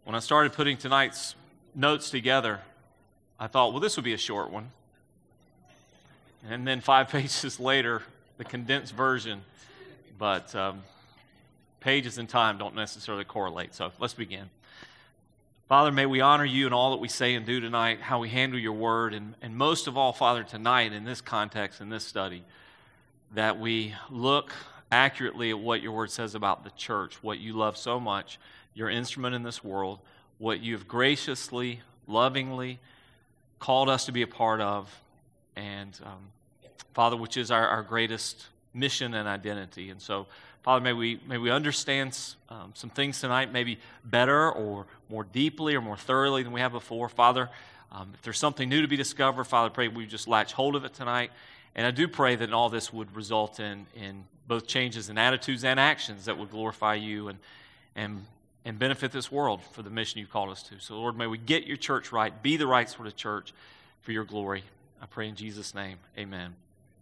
When I started putting tonight's notes together, I thought, well, this would be a short one. And then 5 pages later, the condensed version. But pages and time don't necessarily correlate. So let's begin. Father, may we honor you in all that we say and do tonight, how we handle your word, and most of all, Father, tonight in this context, in this study, that we look accurately at what your word says about the church, what you love so much, your instrument in this world, what you have graciously, lovingly called us to be a part of, and Father, which is our greatest mission and identity. And so, Father, may we understand some things tonight, maybe better or more deeply or more thoroughly than we have before. Father, if there's something new to be discovered, Father, I pray we just latch hold of it tonight. And I do pray that all this would result in both changes in attitudes and actions that would glorify you and benefit this world for the mission you've called us to. So, Lord, may we get your church right, be the right sort of church for your glory. I pray in Jesus' name, amen.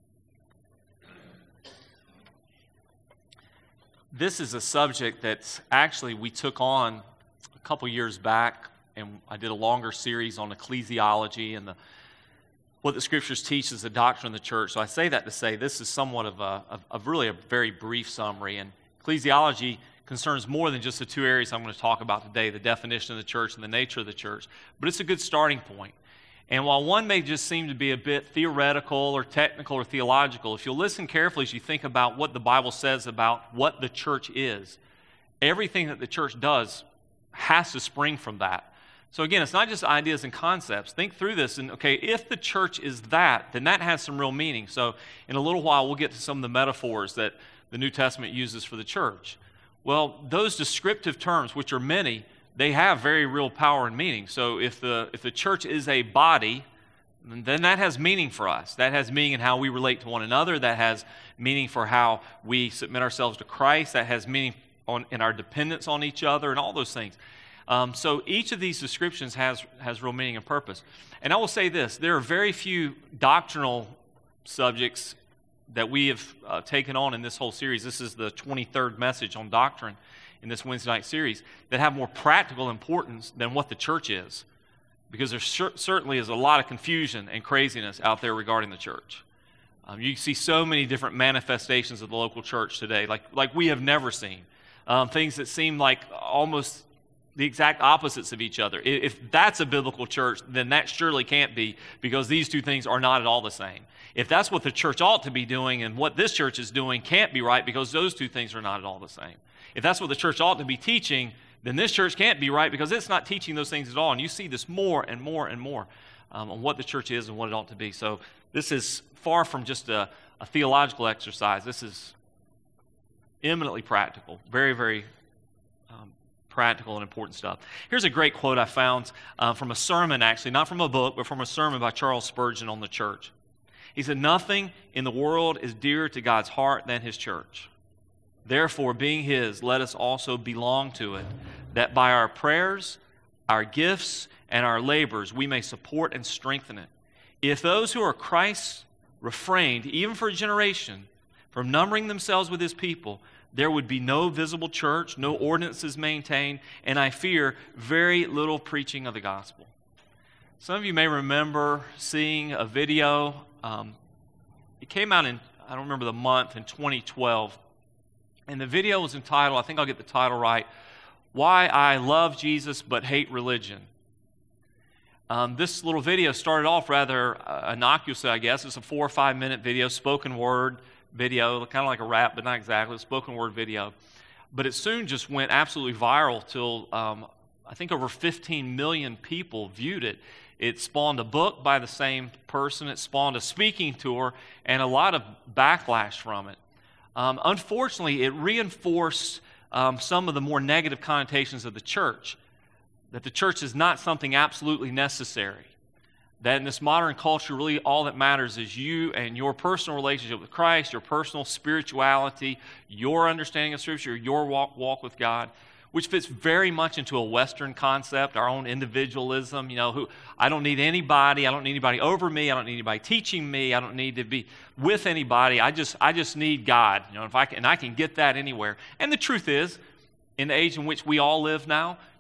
This is a subject that actually we took on a couple years back, and I did a longer series on ecclesiology and what the Scriptures teach as the doctrine of the church. So I say that to say this is somewhat of really a very brief summary, and ecclesiology concerns more than just the two areas I'm going to talk about today, the definition of the church and the nature of the church, but it's a good starting point. And while one may just seem to be a bit theoretical or technical or theological, if you'll listen carefully as you think about what the Bible says about what the church is, everything that the church does has to spring from that. So again, it's not just ideas and concepts. Think through this, and okay, if the church is that, then that has some real meaning. So in a little while, we'll get to some of the metaphors that the New Testament uses for the church. Well, those descriptive terms, which are many, they have very real power and meaning. So if the church is a body, then that has meaning for us. That has meaning in how we relate to one another. That has meaning for how we submit ourselves to Christ. That has meaning in our dependence on each other and all those things. So each of these descriptions has real meaning and purpose. And I will say this, there are very few doctrinal subjects that we have taken on in this whole series. This is the 23rd message on doctrine in this Wednesday night series that have more practical importance than what the church is. Because there certainly is a lot of confusion and craziness out there regarding the church. You see so many different manifestations of the local church today, like we have never seen. Things that seem like almost the exact opposites of each other. If that's a biblical church, then that surely can't be, because these two things are not at all the same. If that's what the church ought to be doing and what this church is doing can't be right, because those two things are not at all the same. If that's what the church ought to be teaching, then this church can't be right, because it's not teaching those things at all. And you see this more and more and more on what the church is and what it ought to be. So this is far from just a theological exercise. This is eminently practical, very, very practical and important stuff. Here's a great quote I found from a sermon, actually, not from a book, but from a sermon by Charles Spurgeon on the church. He said, "Nothing in the world is dearer to God's heart than His church. Therefore, being His, let us also belong to it, that by our prayers, our gifts, and our labors, we may support and strengthen it. If those who are Christ's refrained, even for a generation, from numbering themselves with His people, there would be no visible church, no ordinances maintained, and I fear very little preaching of the gospel." Some of you may remember seeing a video. It came out in, I don't remember the month, in 2012. And the video was entitled, I think I'll get the title right, "Why I Love Jesus But Hate Religion." This little video started off rather innocuously, I guess. It's a 4 or 5 minute video, spoken word video, kind of like a rap, but not exactly, a spoken word video. But it soon just went absolutely viral till I think over 15 million people viewed it. It spawned a book by the same person. It spawned a speaking tour and a lot of backlash from it. Unfortunately, it reinforced some of the more negative connotations of the church, that the church is not something absolutely necessary, that in this modern culture, really all that matters is you and your personal relationship with Christ, your personal spirituality, your understanding of Scripture, your walk with God, which fits very much into a Western concept, our own individualism. I don't need anybody. I don't need anybody over me. I don't need anybody teaching me. I don't need to be with anybody. I just need God. If I can get that anywhere. And the truth is, in the age in which we all live now,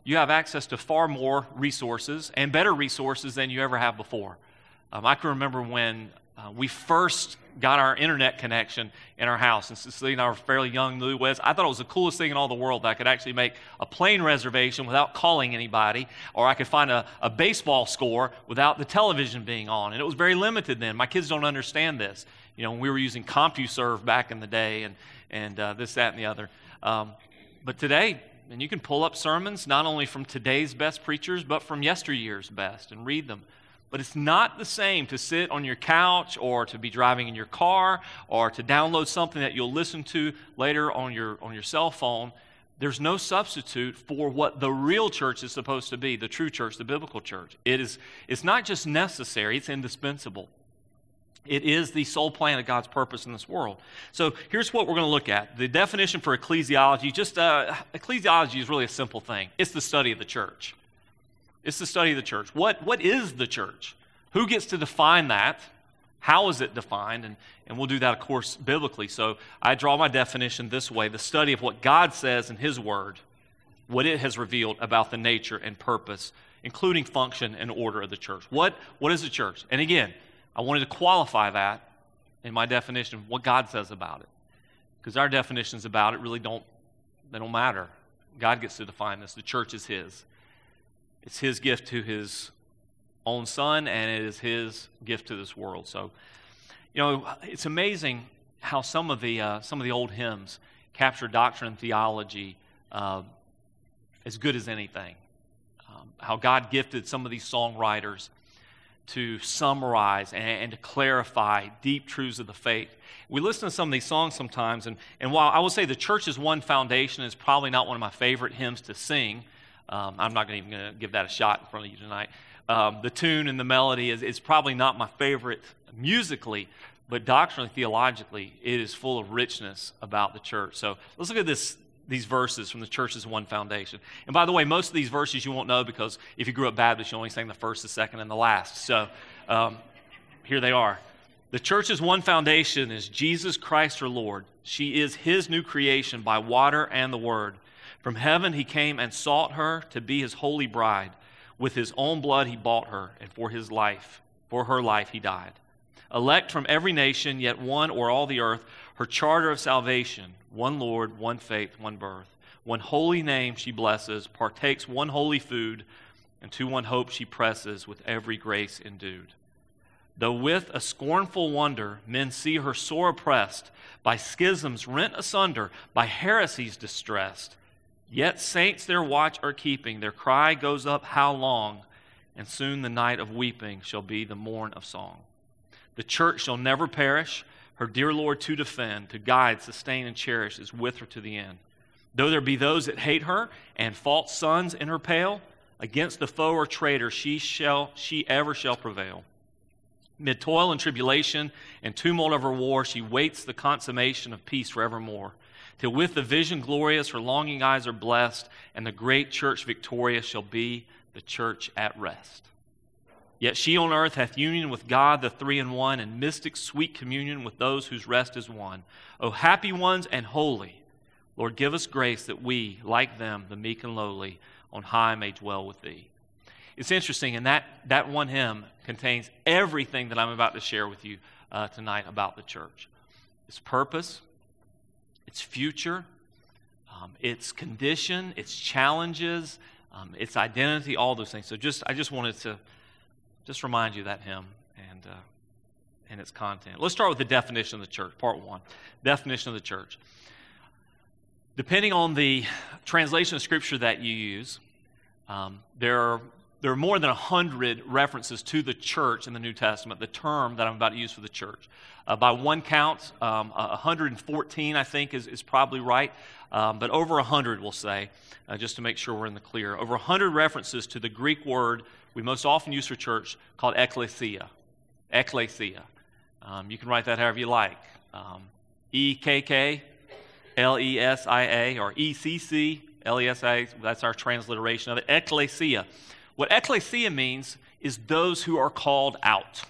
you have access to far more resources and better resources than you ever have before. I can remember when we first got our internet connection in our house, and Cecilia and I were fairly young, newlyweds. I thought it was the coolest thing in all the world that I could actually make a plane reservation without calling anybody, or I could find a baseball score without the television being on. And it was very limited then. My kids don't understand this. You know, when we were using CompuServe back in the day, and this, that, and the other. But today, and you can pull up sermons not only from today's best preachers, but from yesteryear's best and read them. But it's not the same to sit on your couch or to be driving in your car or to download something that you'll listen to later on your cell phone. There's no substitute for what the real church is supposed to be, the true church, the biblical church. It's not just necessary, it's indispensable. It is the sole plan of God's purpose in this world. So here's what we're going to look at. The definition for ecclesiology, ecclesiology is really a simple thing. It's the study of the church. It's the study of the church. What is the church? Who gets to define that? How is it defined? And we'll do that, of course, biblically. So I draw my definition this way: the study of what God says in His Word, what it has revealed about the nature and purpose, including function and order of the church. What is the church? And again, I wanted to qualify that in my definition, what God says about it. Because our definitions about it really don't matter. God gets to define this. The church is His. It's His gift to His own Son, and it is His gift to this world. So, you know, it's amazing how some of the old hymns capture doctrine and theology as good as anything. How God gifted some of these songwriters to summarize and to clarify deep truths of the faith. We listen to some of these songs sometimes, and while I will say the church's one foundation is probably not one of my favorite hymns to sing, I'm not even going to give that a shot in front of you tonight. The tune and the melody is probably not my favorite musically, but doctrinally, theologically, it is full of richness about the church. So let's look at these verses from the church's one foundation. And by the way, most of these verses you won't know because if you grew up Baptist, you only sang the first, the second, and the last. So here they are. The church's one foundation is Jesus Christ our Lord. She is His new creation by water and the Word. From heaven He came and sought her to be His holy bride. With His own blood He bought her, and for her life He died. Elect from every nation, yet one o'er all the earth, her charter of salvation, one Lord, one faith, one birth. One holy name she blesses, partakes one holy food, and to one hope she presses with every grace endued. Though with a scornful wonder men see her sore oppressed, by schisms rent asunder, by heresies distressed, yet saints their watch are keeping, their cry goes up, how long? And soon the night of weeping shall be the morn of song. The church shall never perish, her dear Lord to defend, to guide, sustain, and cherish is with her to the end. Though there be those that hate her, and false sons in her pale, against the foe or traitor she ever shall prevail. Mid toil and tribulation and tumult of her war, she waits the consummation of peace forevermore. Till with the vision glorious her longing eyes are blessed, and the great church victorious shall be the church at rest. Yet she on earth hath union with God, the three in one, and mystic sweet communion with those whose rest is won. O happy ones and holy, Lord, give us grace that we, like them, the meek and lowly, on high may dwell with Thee. It's interesting, and that one hymn contains everything that I'm about to share with you tonight about the church. Its purpose, its future, its condition, its challenges, its identity, all those things. So I just wanted to remind you of that hymn and its content. Let's start with the definition of the church, part one. Definition of the church. Depending on the translation of Scripture that you use, there are more than 100 references to the church in the New Testament, the term that I'm about to use for the church. By one count, 114, I think, is probably right, but over 100, we'll say, just to make sure we're in the clear. Over 100 references to the Greek word we most often use for church called ekklesia. Ekklesia. You can write that however you like. EKKLESIA or ECCLESIA, that's our transliteration of it. Ekklesia. What ekklesia means is those who are called out.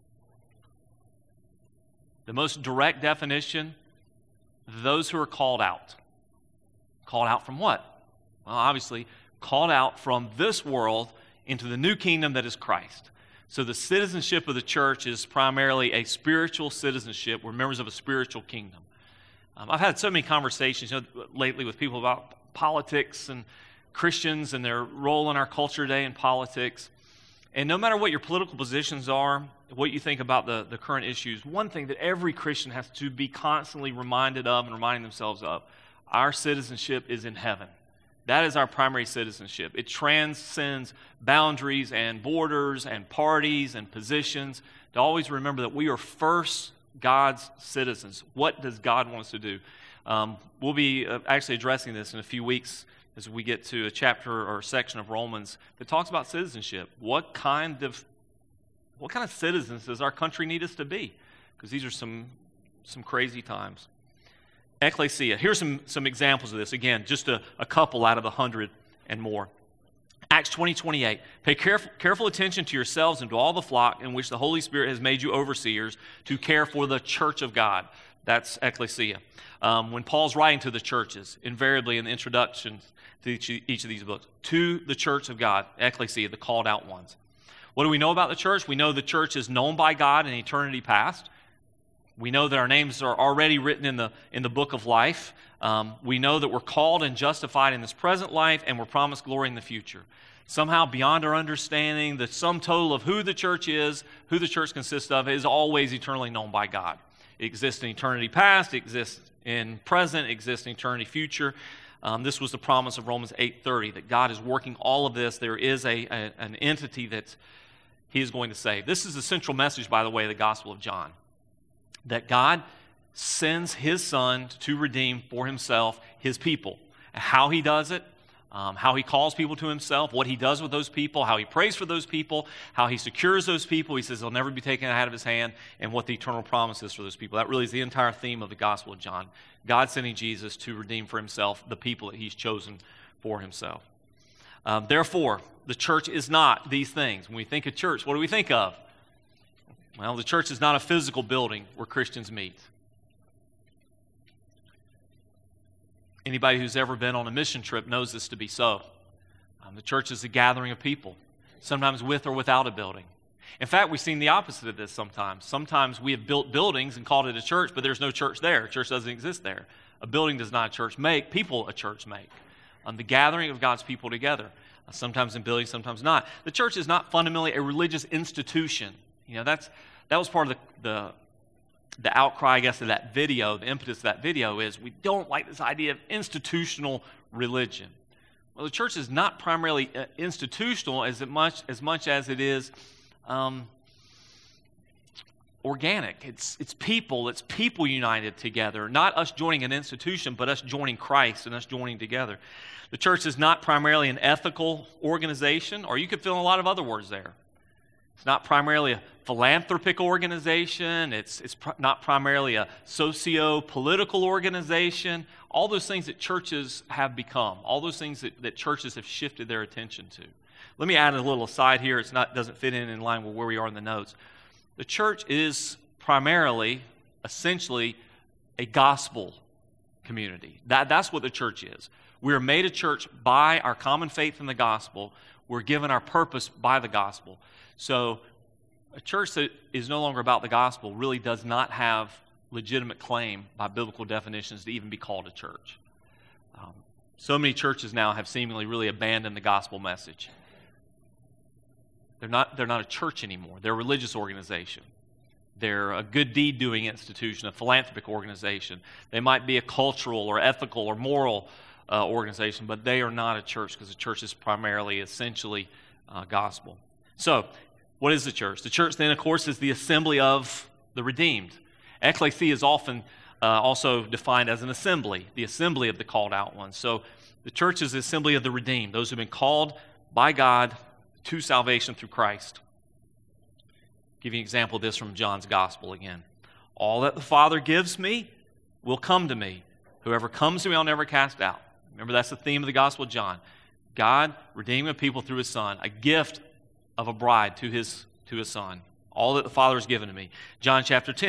The most direct definition, those who are called out. Called out from what? Well, obviously, called out from this world into the new kingdom that is Christ. So the citizenship of the church is primarily a spiritual citizenship. We're members of a spiritual kingdom. I've had so many conversations lately with people about politics and Christians and their role in our culture today in politics. And no matter what your political positions are, what you think about the current issues, one thing that every Christian has to be constantly reminded of and reminding themselves of, our citizenship is in heaven. That is our primary citizenship. It transcends boundaries and borders and parties and positions. To always remember that we are first God's citizens. What does God want us to do? We'll be actually addressing this in a few weeks as we get to a chapter or section of Romans that talks about citizenship. What kind of citizens does our country need us to be? Because these are some crazy times. Ecclesia. Here's some examples of this. Again, just a couple out of 100 and more. Acts 20:28. Pay careful attention to yourselves and to all the flock in which the Holy Spirit has made you overseers to care for the church of God. That's ecclesia. When Paul's writing to the churches, invariably in the introductions to each of these books, to the church of God, ecclesia, the called out ones. What do we know about the church? We know the church is known by God in eternity past. We know that our names are already written in the book of life. We know that we're called and justified in this present life, and we're promised glory in the future. Somehow, beyond our understanding, the sum total of who the church is, who the church consists of, is always eternally known by God. It exists in eternity past, it exists in present, it exists in eternity future. This was the promise of Romans 8:30, that God is working all of this. There is an entity that He is going to save. This is the central message, by the way, of the Gospel of John. That God sends His Son to redeem for Himself His people. How He does it, how He calls people to Himself, what He does with those people, how He prays for those people, how He secures those people. He says they'll never be taken out of His hand, and what the eternal promise is for those people. That really is the entire theme of the Gospel of John. God sending Jesus to redeem for Himself the people that He's chosen for Himself. Therefore, the church is not these things. When we think of church, what do we think of? Well, the church is not a physical building where Christians meet. Anybody who's ever been on a mission trip knows this to be so. The church is a gathering of people, sometimes with or without a building. In fact, we've seen the opposite of this sometimes. Sometimes we have built buildings and called it a church, but there's no church there. A church doesn't exist there. A building does not a church make. People a church make. The gathering of God's people together, sometimes in buildings, sometimes not. The church is not fundamentally a religious institution. That was part of the outcry, I guess, of that video. The impetus of that video is we don't like this idea of institutional religion. Well, the church is not primarily institutional as much as it is organic. It's people united together, not us joining an institution, but us joining Christ and us joining together. The church is not primarily an ethical organization, or you could fill in a lot of other words there. It's not primarily a philanthropic organization. It's not primarily a socio-political organization. All those things that churches have become, all those things that churches have shifted their attention to. Let me add a little aside here. It doesn't fit in line with where we are in the notes. The church is primarily, essentially, a gospel community. That's what the church is. We are made a church by our common faith in the gospel. We're given our purpose by the gospel. So a church that is no longer about the gospel really does not have legitimate claim by biblical definitions to even be called a church. So many churches now have seemingly really abandoned the gospel message. They're not a church anymore. They're a religious organization. They're a good deed doing institution, a philanthropic organization. They might be a cultural or ethical or moral organization, but they are not a church because the church is primarily, essentially, gospel. So, what is the church? The church, then, of course, is the assembly of the redeemed. Ecclesia is often also defined as an assembly, the assembly of the called out ones. So, the church is the assembly of the redeemed, those who have been called by God to salvation through Christ. I'll give you an example of this from John's gospel again. All that the Father gives me will come to me. Whoever comes to me, I'll never cast out. Remember, that's the theme of the Gospel of John. God redeeming people through His Son, a gift of a bride to his Son. All that the Father has given to me. John chapter 10.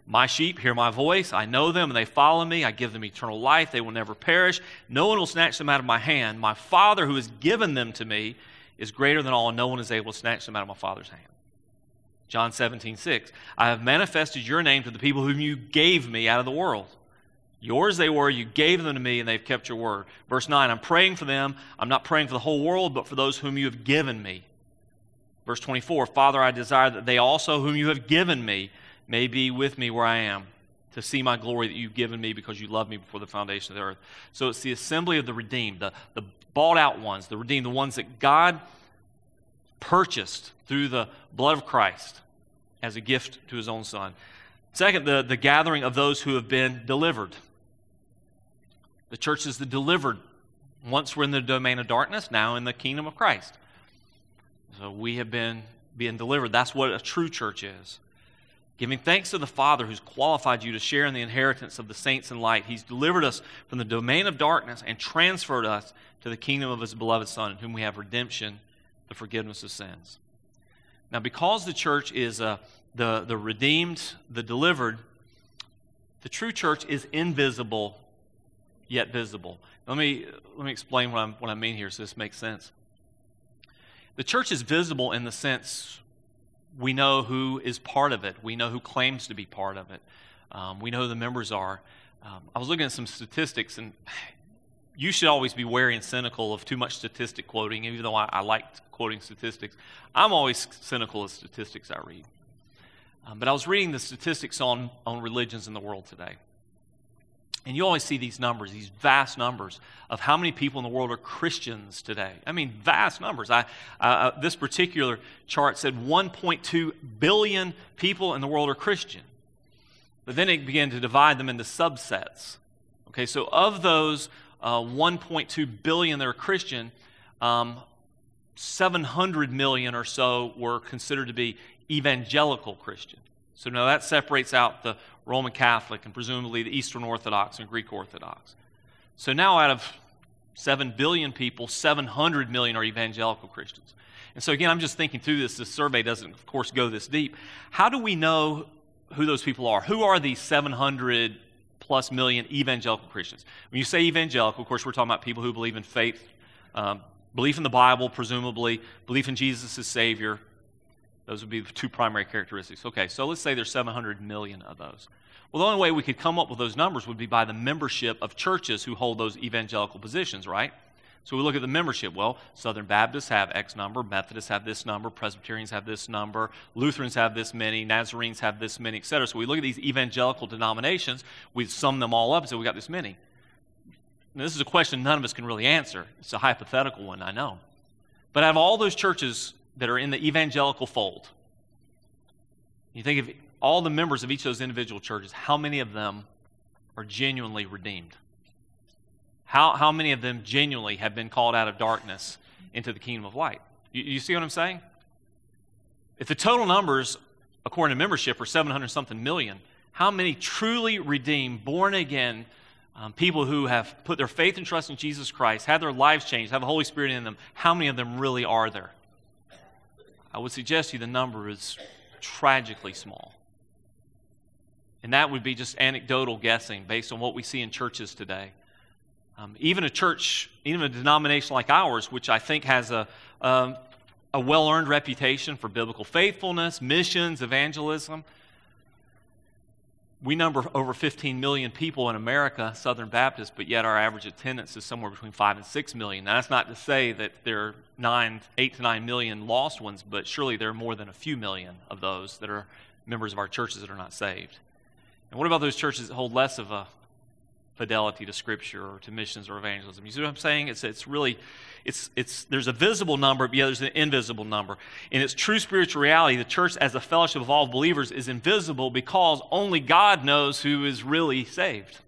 My sheep hear my voice. I know them, and they follow me. I give them eternal life. They will never perish. No one will snatch them out of my hand. My Father who has given them to me is greater than all, and no one is able to snatch them out of my Father's hand. John 17:6. I have manifested your name to the people whom you gave me out of the world. Yours they were, you gave them to me, and they've kept your word. Verse 9, I'm praying for them. I'm not praying for the whole world, but for those whom you have given me. Verse 24, Father, I desire that they also whom you have given me may be with me where I am, to see my glory that you've given me because you loved me before the foundation of the earth. So it's the assembly of the redeemed, the bought out ones, the redeemed, the ones that God purchased through the blood of Christ as a gift to his own Son. Second, the gathering of those who have been delivered. The church is the delivered. Once we're in the domain of darkness, now in the kingdom of Christ. So we have been being delivered. That's what a true church is. Giving thanks to the Father who's qualified you to share in the inheritance of the saints in light. He's delivered us from the domain of darkness and transferred us to the kingdom of his beloved Son, in whom we have redemption, the forgiveness of sins. Now, because the church is the redeemed, the delivered, the true church is invisible yet visible. Let me explain what I mean here so this makes sense. The church is visible in the sense we know who is part of it. We know who claims to be part of it. We know who the members are. I was looking at some statistics, and you should always be wary and cynical of too much statistic quoting, even though I like quoting statistics. I'm always cynical of statistics I read. But I was reading the statistics on religions in the world today. And you always see these numbers, these vast numbers of how many people in the world are Christians today. I mean, vast numbers. This particular chart said 1.2 billion people in the world are Christian. But then it began to divide them into subsets. Okay, so of those 1.2 billion that are Christian, 700 million or so were considered to be evangelical Christian. So now that separates out the Roman Catholic and presumably the Eastern Orthodox and Greek Orthodox. So now out of 7 billion people, 700 million are evangelical Christians. And so again, I'm just thinking through this. This survey doesn't, of course, go this deep. How do we know who those people are? Who are these 700 plus million evangelical Christians? When you say evangelical, of course, we're talking about people who believe in faith, belief in the Bible, presumably, belief in Jesus as Savior. Those would be the two primary characteristics. Okay, so let's say there's 700 million of those. Well, the only way we could come up with those numbers would be by the membership of churches who hold those evangelical positions, right? So we look at the membership. Well, Southern Baptists have X number, Methodists have this number, Presbyterians have this number, Lutherans have this many, Nazarenes have this many, etc. So we look at these evangelical denominations, we sum them all up and say we got this many. Now, this is a question none of us can really answer. It's a hypothetical one, I know. But out of all those churches that are in the evangelical fold, you think of all the members of each of those individual churches, how many of them are genuinely redeemed? How many of them genuinely have been called out of darkness into the kingdom of light? You see what I'm saying? If the total numbers, according to membership, are 700-something million, how many truly redeemed, born-again people who have put their faith and trust in Jesus Christ, had their lives changed, have the Holy Spirit in them, how many of them really are there? I would suggest to you the number is tragically small. And that would be just anecdotal guessing based on what we see in churches today. Even a church, even a denomination like ours, which I think has a well-earned reputation for biblical faithfulness, missions, evangelism. We number over 15 million people in America, Southern Baptists, but yet our average attendance is somewhere between 5 and 6 million. Now, that's not to say that there are 8 to 9 million lost ones, but surely there are more than a few million of those that are members of our churches that are not saved. And what about those churches that hold less of a fidelity to Scripture or to missions or evangelism? You see what I'm saying? There's a visible number, but yeah, there's an invisible number. In its true spiritual reality, the church as a fellowship of all believers is invisible because only God knows who is really saved.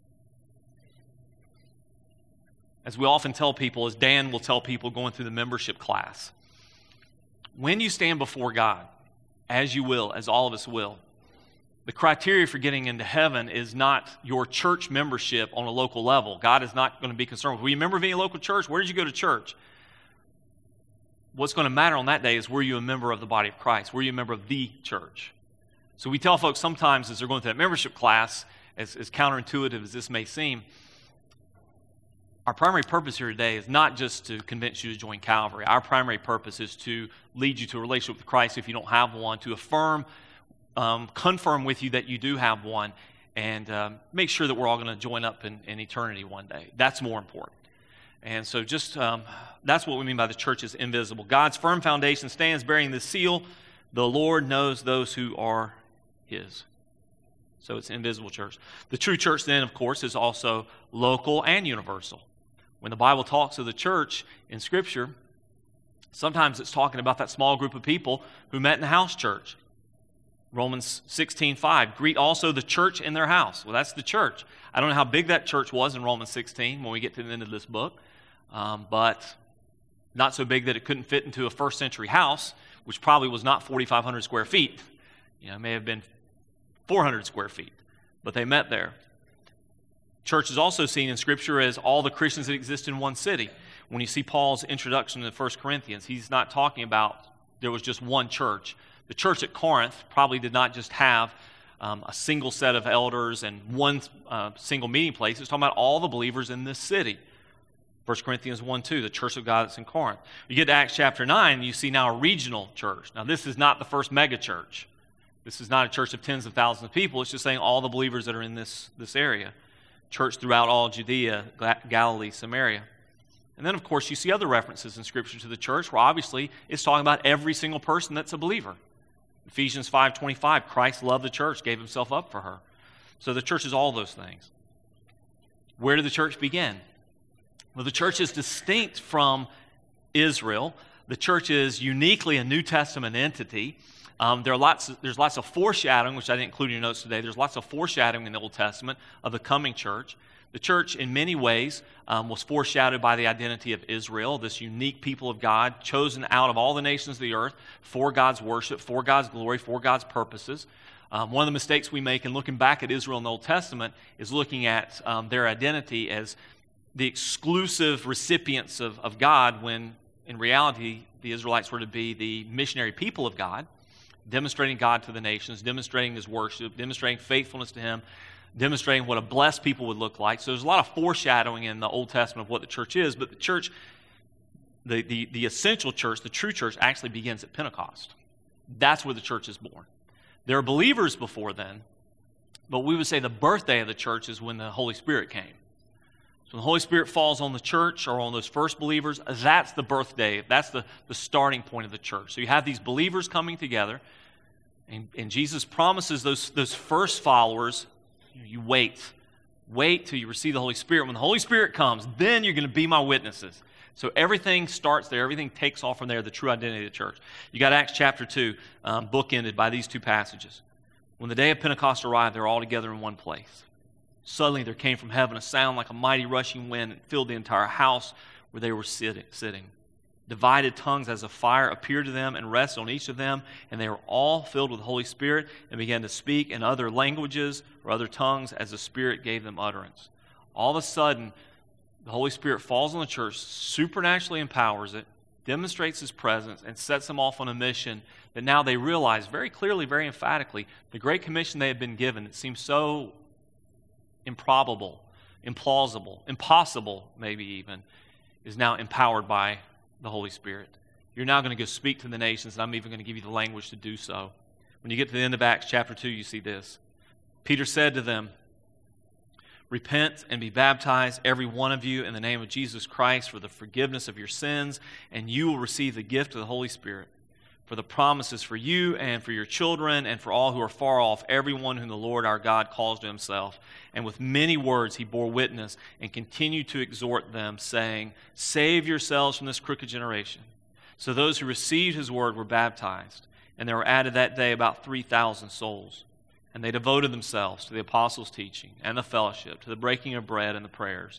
As we often tell people, as Dan will tell people going through the membership class, when you stand before God, as you will, as all of us will, the criteria for getting into heaven is not your church membership on a local level. God is not going to be concerned with, were you a member of any local church? Where did you go to church? What's going to matter on that day is, were you a member of the body of Christ? Were you a member of the church? So we tell folks sometimes as they're going through that membership class, as counterintuitive as this may seem, our primary purpose here today is not just to convince you to join Calvary. Our primary purpose is to lead you to a relationship with Christ if you don't have one, to confirm with you that you do have one, and make sure that we're all going to join up in eternity one day. That's more important. And so that's what we mean by the church is invisible. God's firm foundation stands bearing the seal. The Lord knows those who are His. So it's an invisible church. The true church then, of course, is also local and universal. When the Bible talks of the church in Scripture, sometimes it's talking about that small group of people who met in the house church. Romans 16:5, greet also the church in their house. Well, that's the church. I don't know how big that church was in Romans 16 when we get to the end of this book, but not so big that it couldn't fit into a first century house, which probably was not 4,500 square feet. It may have been 400 square feet, but they met there. Church is also seen in Scripture as all the Christians that exist in one city. When you see Paul's introduction to 1 Corinthians, he's not talking about there was just one church. The church at Corinth probably did not just have a single set of elders and one single meeting place. It's talking about all the believers in this city. 1 Corinthians 1:2, the church of God that's in Corinth. You get to Acts chapter 9, you see now a regional church. Now this is not the first mega church. This is not a church of tens of thousands of people. It's just saying all the believers that are in this area. Church throughout all Judea, Galilee, Samaria. And then, of course, you see other references in Scripture to the church where obviously it's talking about every single person that's a believer. Ephesians 5:25, Christ loved the church, gave himself up for her. So the church is all those things. Where did the church begin? Well, the church is distinct from Israel. The church is uniquely a New Testament entity. There's lots of foreshadowing, which I didn't include in your notes today. There's lots of foreshadowing in the Old Testament of the coming church. The church, in many ways, was foreshadowed by the identity of Israel, this unique people of God, chosen out of all the nations of the earth for God's worship, for God's glory, for God's purposes. One of the mistakes we make in looking back at Israel in the Old Testament is looking at their identity as the exclusive recipients of God, when in reality the Israelites were to be the missionary people of God, demonstrating God to the nations, demonstrating His worship, demonstrating faithfulness to Him, demonstrating what a blessed people would look like. So there's a lot of foreshadowing in the Old Testament of what the church is, but the church, the essential church, the true church, actually begins at Pentecost. That's where the church is born. There are believers before then, but we would say the birthday of the church is when the Holy Spirit came. So when the Holy Spirit falls on the church or on those first believers, that's the birthday, that's the starting point of the church. So you have these believers coming together, and Jesus promises those first followers, you wait till you receive the Holy Spirit. When the Holy Spirit comes, then you're going to be my witnesses. So everything starts there. Everything takes off from there, the true identity of the church. You got Acts chapter 2, bookended by these two passages. When the day of Pentecost arrived, they were all together in one place. Suddenly there came from heaven a sound like a mighty rushing wind and filled the entire house where they were sitting. Divided tongues as of fire appeared to them and rested on each of them, and they were all filled with the Holy Spirit and began to speak in other languages or other tongues as the Spirit gave them utterance. All of a sudden, the Holy Spirit falls on the church, supernaturally empowers it, demonstrates His presence, and sets them off on a mission that now they realize very clearly, very emphatically, the Great Commission they had been given, it seems so improbable, implausible, impossible maybe even, is now empowered by the Holy Spirit. You're now going to go speak to the nations, and I'm even going to give you the language to do so. When you get to the end of Acts chapter 2, you see this. Peter said to them, repent and be baptized, every one of you, in the name of Jesus Christ for the forgiveness of your sins, and you will receive the gift of the Holy Spirit. For the promises for you and for your children and for all who are far off, everyone whom the Lord our God calls to Himself. And with many words He bore witness and continued to exhort them, saying, save yourselves from this crooked generation. So those who received His word were baptized, and there were added that day about 3,000 souls. And they devoted themselves to the apostles' teaching and the fellowship, to the breaking of bread and the prayers.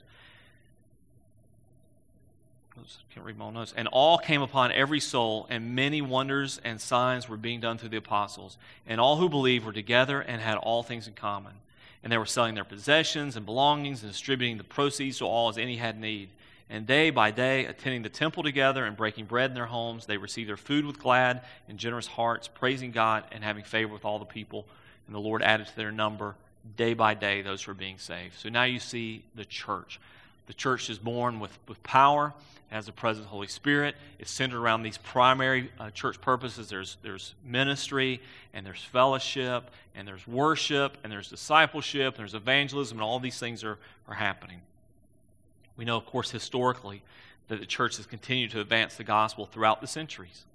Can't read my own notes. And all came upon every soul, and many wonders and signs were being done through the apostles. And all who believed were together and had all things in common. And they were selling their possessions and belongings and distributing the proceeds to all as any had need. And day by day, attending the temple together and breaking bread in their homes, they received their food with glad and generous hearts, praising God and having favor with all the people. And the Lord added to their number day by day those who are being saved. So now you see the church. The church is born with power, has the presence of the Holy Spirit. It's centered around these primary church purposes. There's ministry, and there's fellowship, and there's worship, and there's discipleship, and there's evangelism, and all these things are happening. We know, of course, historically, that the church has continued to advance the gospel throughout the centuries.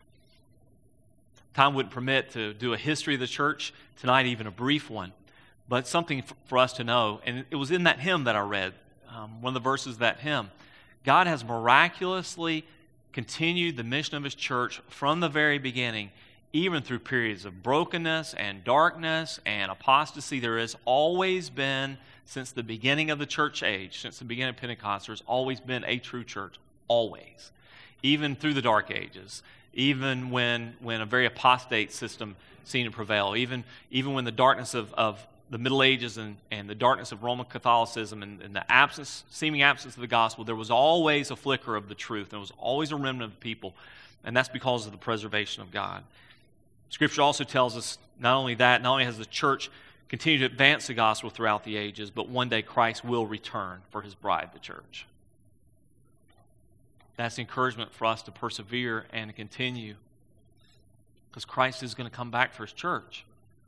Time wouldn't permit to do a history of the church tonight, even a brief one, but something for us to know. And it was in that hymn that I read, one of the verses of that hymn. God has miraculously continued the mission of His church from the very beginning, even through periods of brokenness and darkness and apostasy. There has always been, since the beginning of the church age, since the beginning of Pentecost, there's always been a true church, always. Even through the dark ages, even when a very apostate system seemed to prevail, even when the darkness of the Middle Ages and the darkness of Roman Catholicism and the seeming absence of the gospel, there was always a flicker of the truth. There was always a remnant of people, and that's because of the preservation of God. Scripture also tells us not only has the church continued to advance the gospel throughout the ages, but one day Christ will return for His bride, the church. That's encouragement for us to persevere and to continue, because Christ is going to come back for His church.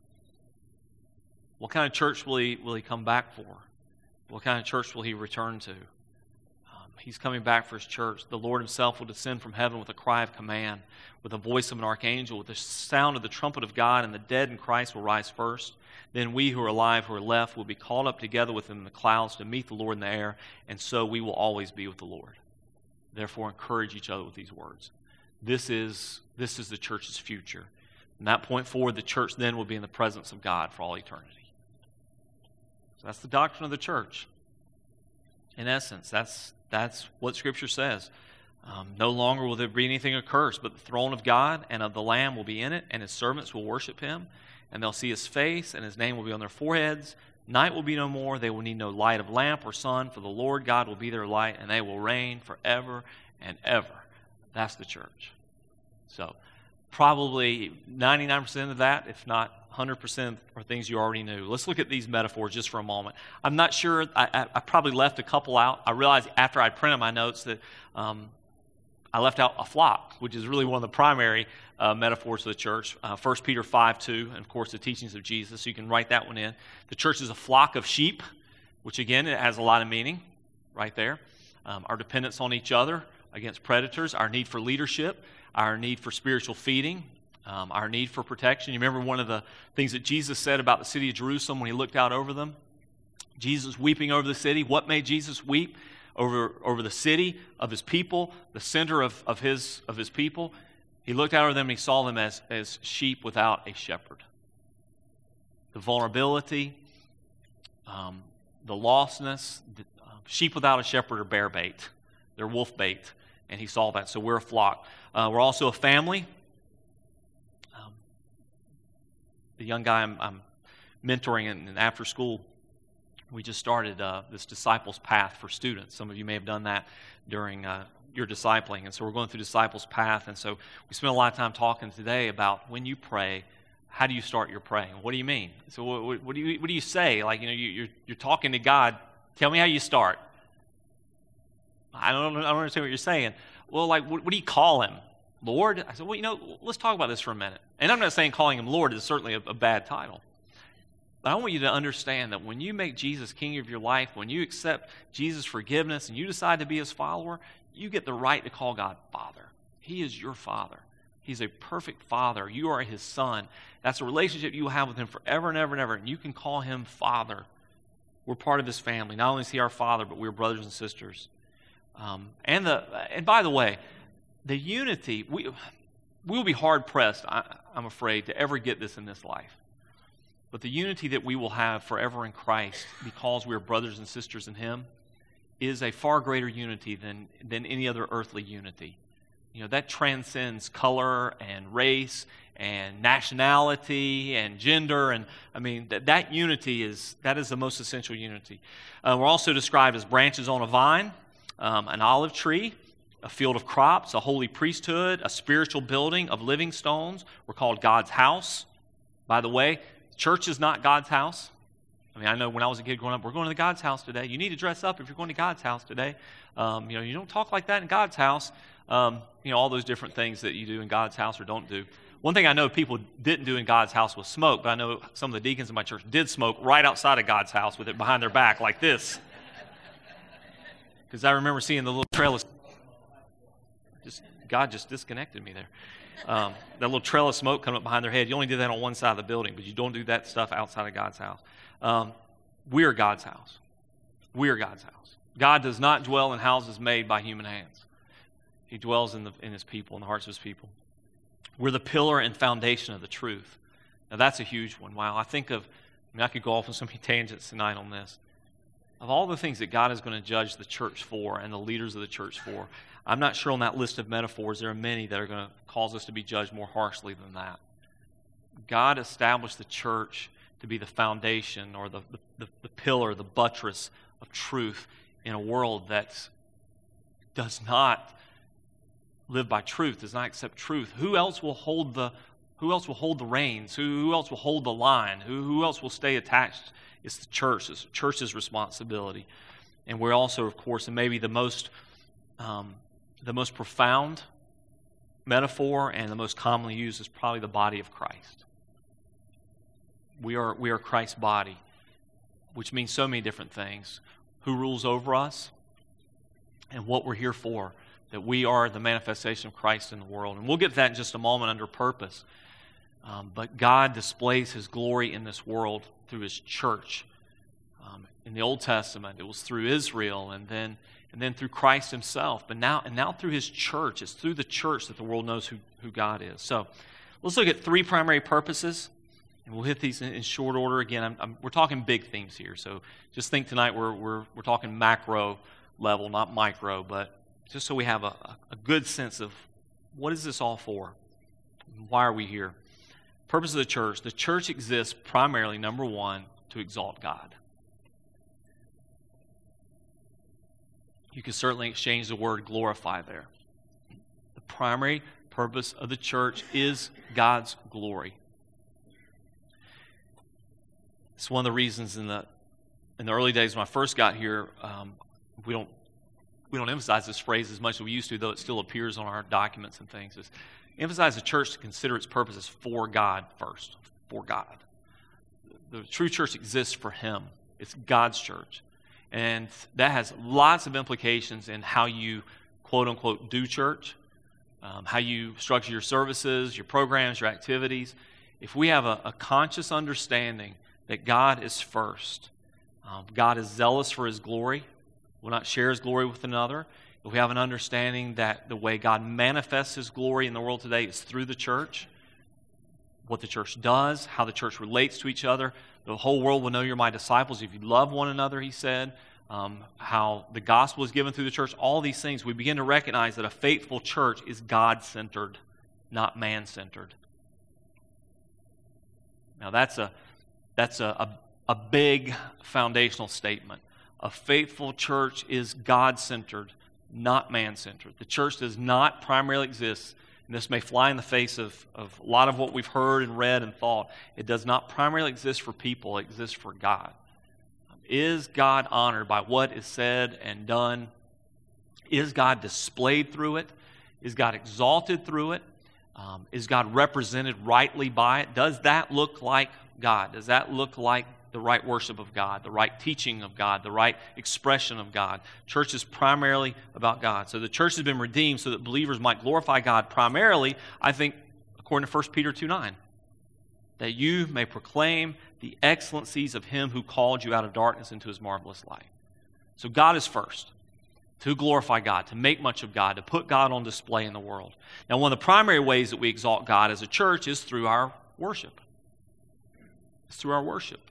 What kind of church will he come back for? What kind of church will He return to? He's coming back for His church. The Lord Himself will descend from heaven with a cry of command, with the voice of an archangel, with the sound of the trumpet of God, and the dead in Christ will rise first. Then we who are alive, who are left, will be called up together with Him in the clouds to meet the Lord in the air, and so we will always be with the Lord. Therefore, encourage each other with these words. This is the church's future. From that point forward, the church then will be in the presence of God for all eternity. So that's the doctrine of the church. In essence, that's what Scripture says. No longer will there be anything accursed, but the throne of God and of the Lamb will be in it, and His servants will worship Him, and they'll see His face, and His name will be on their foreheads. Night will be no more. They will need no light of lamp or sun, for the Lord God will be their light, and they will reign forever and ever. That's the church. So, probably 99% of that, if not 100%, are things you already knew. Let's look at these metaphors just for a moment. I'm not sure, I probably left a couple out. I realized after I printed my notes that I left out a flock, which is really one of the primary metaphors of the church. 1 Peter 5:2, and of course the teachings of Jesus, so you can write that one in. The church is a flock of sheep, which again, it has a lot of meaning right there. Our dependence on each other against predators, our need for leadership, our need for spiritual feeding, our need for protection. You remember one of the things that Jesus said about the city of Jerusalem when He looked out over them? Jesus weeping over the city. What made Jesus weep over the city of His people, the center of his people? He looked out over them and He saw them as sheep without a shepherd. The vulnerability, the lostness, sheep without a shepherd are bear bait. They're wolf bait. And He saw that. So we're a flock. We're also a family. The young guy I'm mentoring in after school, we just started this Disciples Path for students. Some of you may have done that during your discipling. And so we're going through Disciples Path. And so we spent a lot of time talking today about when you pray, how do you start your praying? What do you mean? So what do you say? Like, you're talking to God. Tell me how you start. I don't understand what you're saying. Well, like, what do you call Him? Lord? I said, well, let's talk about this for a minute. And I'm not saying calling Him Lord is certainly a bad title. But I want you to understand that when you make Jesus King of your life, when you accept Jesus' forgiveness and you decide to be His follower, you get the right to call God Father. He is your Father. He's a perfect Father. You are His Son. That's a relationship you will have with Him forever and ever and ever. And you can call Him Father. We're part of His family. Not only is He our Father, but we're brothers and sisters. And by the way, the unity, we will be hard-pressed, I'm afraid, to ever get this in this life. But the unity that we will have forever in Christ, because we are brothers and sisters in Him, is a far greater unity than any other earthly unity. That transcends color and race and nationality and gender. And I mean, that unity is the most essential unity. We're also described as branches on a vine. an olive tree, a field of crops, a holy priesthood, a spiritual building of living stones. We're called God's house. By the way, church is not God's house. I mean, I know when I was a kid growing up, we're going to the God's house today. You need to dress up if you're going to God's house today. You don't talk like that in God's house. All those different things that you do in God's house or don't do. One thing I know people didn't do in God's house was smoke, but I know some of the deacons in my church did smoke right outside of God's house with it behind their back like this. Because I remember seeing the little trail of God just disconnected me there. That little trail of smoke coming up behind their head. You only did that on one side of the building, but you don't do that stuff outside of God's house. We are God's house. We are God's house. God does not dwell in houses made by human hands. He dwells in his people, in the hearts of his people. We're the pillar and foundation of the truth. Now that's a huge one. Wow, I could go off on so many tangents tonight on this. Of all the things that God is going to judge the church for and the leaders of the church for, I'm not sure on that list of metaphors there are many that are going to cause us to be judged more harshly than that. God established the church to be the foundation or the pillar, the buttress of truth in a world that does not live by truth, does not accept truth. Who else will hold the reins? Who else will hold the line? Who else will stay attached? It's the church. It's the church's responsibility. And we're also, of course, and maybe the most profound metaphor and the most commonly used is probably the body of Christ. We are Christ's body, which means so many different things. Who rules over us and what we're here for, that we are the manifestation of Christ in the world. And we'll get to that in just a moment under purpose. But God displays his glory in this world through his church. In the Old Testament, it was through Israel and then through Christ himself. But now through his church. It's through the church that the world knows who God is. So let's look at three primary purposes. And we'll hit these in short order. Again, we're talking big themes here. So just think tonight we're talking macro level, not micro, but just so we have a good sense of what is this all for? Why are we here? Purpose of the church. The church exists primarily, number one, to exalt God. You can certainly exchange the word glorify there. The primary purpose of the church is God's glory. It's one of the reasons in the early days when I first got here, we don't emphasize this phrase as much as we used to, though it still appears on our documents and things. Is emphasize the church to consider its purpose as for God first, for God. The true church exists for him. It's God's church. And that has lots of implications in how you, quote-unquote, do church, how you structure your services, your programs, your activities. If we have a conscious understanding that God is first, God is zealous for his glory, will not share his glory with another. If we have an understanding that the way God manifests his glory in the world today is through the church, what the church does, how the church relates to each other, the whole world will know you're my disciples if you love one another, he said, how the gospel is given through the church, all these things, we begin to recognize that a faithful church is God-centered, not man-centered. Now that's a big foundational statement. A faithful church is God-centered, not man-centered. The church does not primarily exist, and this may fly in the face of a lot of what we've heard and read and thought. It does not primarily exist for people, it exists for God. Is God honored by what is said and done? Is God displayed through it? Is God exalted through it? Is God represented rightly by it? Does that look like God? Does that look like the right worship of God, the right teaching of God, the right expression of God? Church is primarily about God. So the church has been redeemed so that believers might glorify God primarily, I think, according to 1 Peter 2:9, that you may proclaim the excellencies of him who called you out of darkness into his marvelous light. So God is first, to glorify God, to make much of God, to put God on display in the world. Now, one of the primary ways that we exalt God as a church is through our worship. It's through our worship.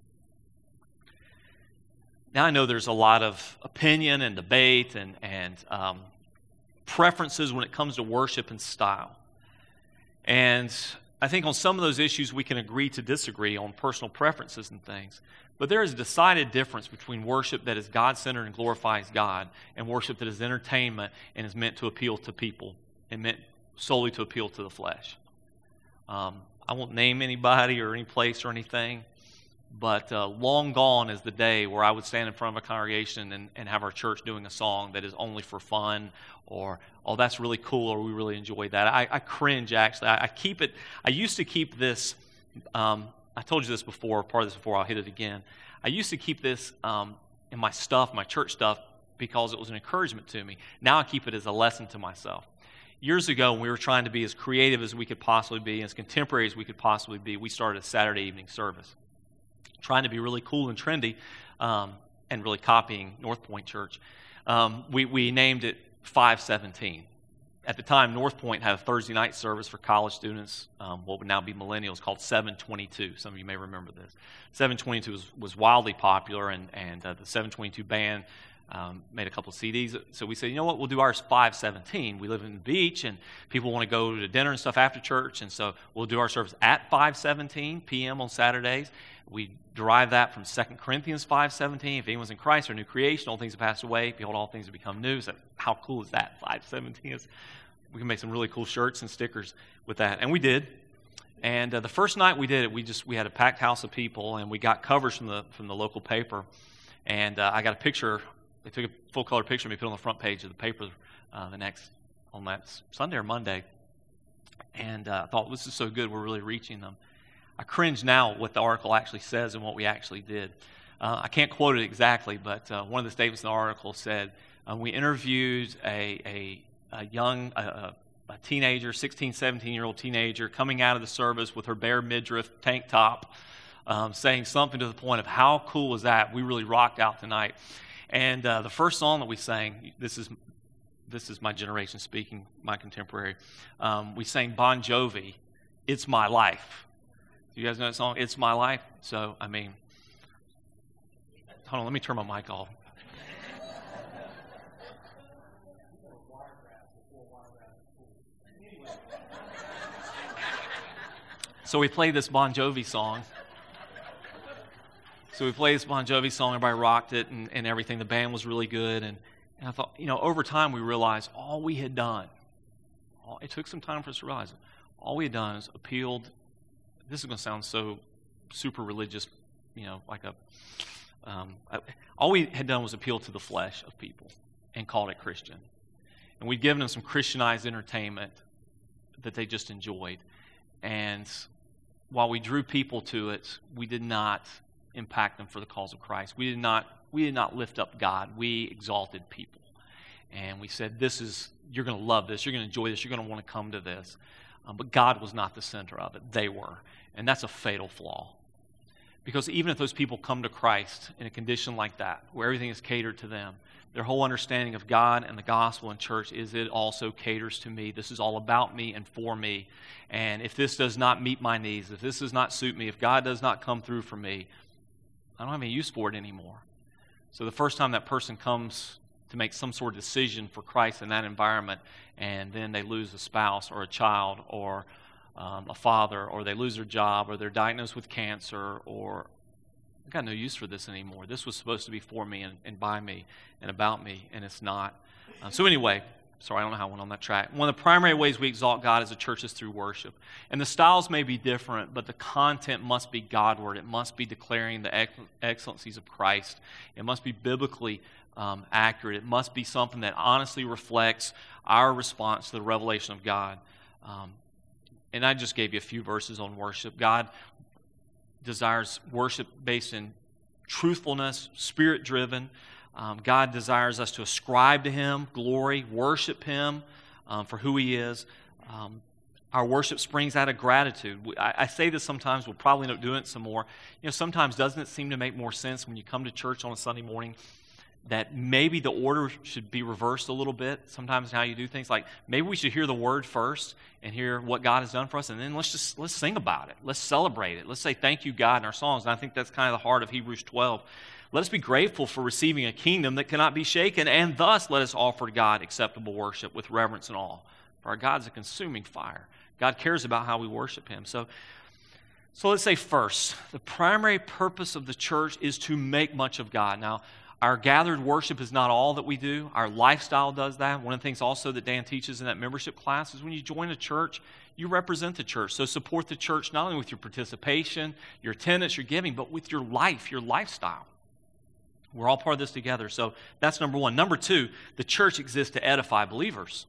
Now, I know there's a lot of opinion and debate and preferences when it comes to worship and style. And I think on some of those issues we can agree to disagree on personal preferences and things. But there is a decided difference between worship that is God-centered and glorifies God and worship that is entertainment and is meant to appeal to people and meant solely to appeal to the flesh. I won't name anybody or any place or anything, but long gone is the day where I would stand in front of a congregation and have our church doing a song that is only for fun, or, oh, that's really cool, or we really enjoy that. I cringe, actually. I keep it. I used to keep this, I told you this before, part of this before, I'll hit it again. I used to keep this in my stuff, my church stuff, because it was an encouragement to me. Now I keep it as a lesson to myself. Years ago, when we were trying to be as creative as we could possibly be, as contemporary as we could possibly be, we started a Saturday evening service. Trying to be really cool and trendy, and really copying North Point Church. We named it 517. At the time, North Point had a Thursday night service for college students, what would now be millennials, called 722. Some of you may remember this. 722 was wildly popular, and the 722 band made a couple of CDs. So we said, you know what, we'll do ours 517. We live in the beach, and people want to go to dinner and stuff after church, and so we'll do our service at 5:17 p.m. on Saturdays. We derive that from 2 Corinthians 5:17. If anyone's in Christ, or new creation, all things have passed away. Behold, all things have become new. So how cool is that? 5:17 we can make some really cool shirts and stickers with that, and we did. And the first night we did it, we had a packed house of people, and we got covers from the local paper. And I got a picture. They took a full color picture of me, put it on the front page of the paper on that Sunday or Monday. And I thought, this is so good, we're really reaching them. I cringe now what the article actually says and what we actually did. I can't quote it exactly, but one of the statements in the article said, we interviewed a teenager, 16, 17-year-old teenager, coming out of the service with her bare midriff tank top, saying something to the point of, how cool is that? We really rocked out tonight. And the first song that we sang, this is my generation speaking, my contemporary, we sang Bon Jovi, It's My Life. Do you guys know that song, It's My Life? So, I mean, hold on, let me turn my mic off. So we played this Bon Jovi song. Everybody rocked it and everything. The band was really good. And I thought, over time we realized all we had done, it took some time for us to realize it, all we had done is appealed. This is going to sound so super religious, all we had done was appeal to the flesh of people and called it Christian. And we'd given them some Christianized entertainment that they just enjoyed. And while we drew people to it, we did not impact them for the cause of Christ. We did not lift up God. We exalted people. And we said, you're going to love this, you're going to enjoy this, you're going to want to come to this. But God was not the center of it. They were. And that's a fatal flaw. Because even if those people come to Christ in a condition like that, where everything is catered to them, their whole understanding of God and the gospel and church is it also caters to me. This is all about me and for me. And if this does not meet my needs, if this does not suit me, if God does not come through for me, I don't have any use for it anymore. So the first time that person comes to make some sort of decision for Christ in that environment, and then they lose a spouse or a child or a father, or they lose their job, or they're diagnosed with cancer, or I've got no use for this anymore. This was supposed to be for me and by me and about me, and it's not. So anyway, sorry, I don't know how I went on that track. One of the primary ways we exalt God as a church is through worship. And the styles may be different, but the content must be Godward. It must be declaring the excellencies of Christ. It must be biblically accurate. It must be something that honestly reflects our response to the revelation of God. And I just gave you a few verses on worship. God desires worship based in truthfulness, spirit-driven. God desires us to ascribe to Him glory, worship Him for who He is. Our worship springs out of gratitude. I say this sometimes, we'll probably end up doing it some more. Sometimes doesn't it seem to make more sense when you come to church on a Sunday morning that maybe the order should be reversed a little bit sometimes in how you do things? Like maybe we should hear the word first and hear what God has done for us, and then let's sing about it. Let's celebrate it. Let's say thank you, God, in our songs. And I think that's kind of the heart of Hebrews 12. Let us be grateful for receiving a kingdom that cannot be shaken, and thus let us offer to God acceptable worship with reverence and awe. For our God is a consuming fire. God cares about how we worship him. So let's say first, the primary purpose of the church is to make much of God. Now, our gathered worship is not all that we do. Our lifestyle does that. One of the things also that Dan teaches in that membership class is when you join a church, you represent the church. So support the church not only with your participation, your attendance, your giving, but with your life, your lifestyle. We're all part of this together. So that's number one. Number two, the church exists to edify believers.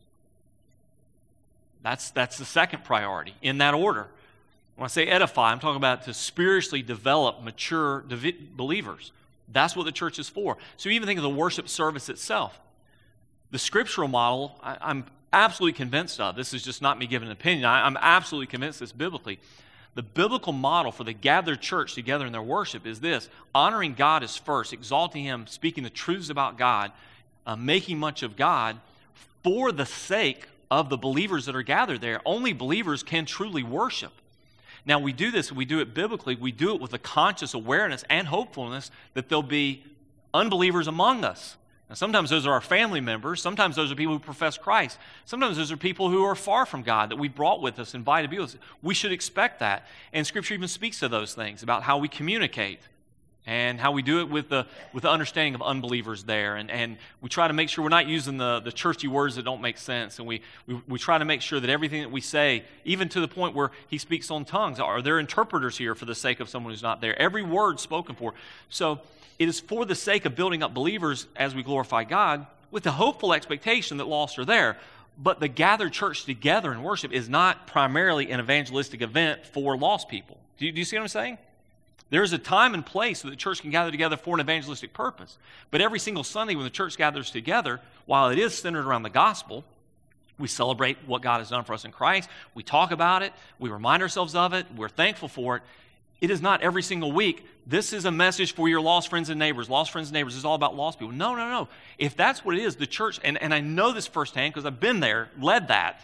That's the second priority in that order. When I say edify, I'm talking about to spiritually develop mature believers. That's what the church is for. So even think of the worship service itself. The scriptural model, I'm absolutely convinced of. This is just not me giving an opinion. I'm absolutely convinced this biblically. The biblical model for the gathered church together in their worship is this: honoring God is first, exalting him, speaking the truths about God, making much of God for the sake of the believers that are gathered there. Only believers can truly worship. Now, we do this, we do it biblically, we do it with a conscious awareness and hopefulness that there'll be unbelievers among us. Now, sometimes those are our family members, sometimes those are people who profess Christ, sometimes those are people who are far from God that we brought with us, invited to be with us. We should expect that. And Scripture even speaks to those things, about how we communicate and how we do it with the understanding of unbelievers there. And we try to make sure we're not using the churchy words that don't make sense. And we try to make sure that everything that we say, even to the point where he speaks on tongues, are there interpreters here for the sake of someone who's not there? Every word spoken for. So it is for the sake of building up believers as we glorify God, with the hopeful expectation that lost are there. But the gathered church together in worship is not primarily an evangelistic event for lost people. Do you see what I'm saying? There is a time and place that the church can gather together for an evangelistic purpose. But every single Sunday when the church gathers together, while it is centered around the gospel, we celebrate what God has done for us in Christ. We talk about it. We remind ourselves of it. We're thankful for it. It is not every single week. This is a message for your lost friends and neighbors. Lost friends and neighbors is all about lost people. No. If that's what it is, the church, and I know this firsthand because I've been there, led that,